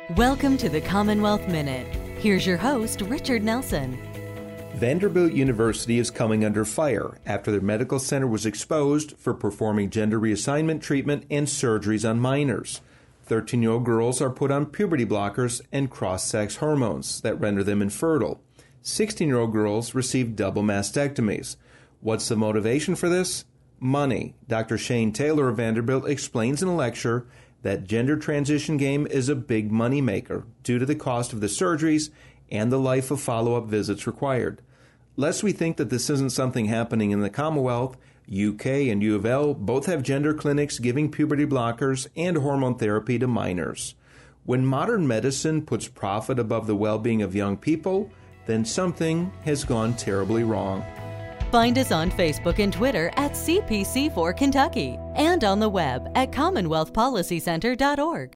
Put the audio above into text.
Welcome to the Commonwealth Minute. Here's your host, Richard Nelson. Vanderbilt University is coming under fire after their medical center was exposed for performing gender reassignment treatment and surgeries on minors. 13-year-old girls are put on puberty blockers and cross-sex hormones that render them infertile. 16-year-old girls receive double mastectomies. What's the motivation for this? Money. Dr. Shane Taylor of Vanderbilt explains in a lecture that gender transition game is a big money maker due to the cost of the surgeries and the life of follow-up visits required. Lest we think that this isn't something happening in the Commonwealth, UK and U of L both have gender clinics giving puberty blockers and hormone therapy to minors. When modern medicine puts profit above the well-being of young people, then something has gone terribly wrong. Find us on Facebook and Twitter at CPC4 Kentucky and on the web at CommonwealthPolicyCenter.org.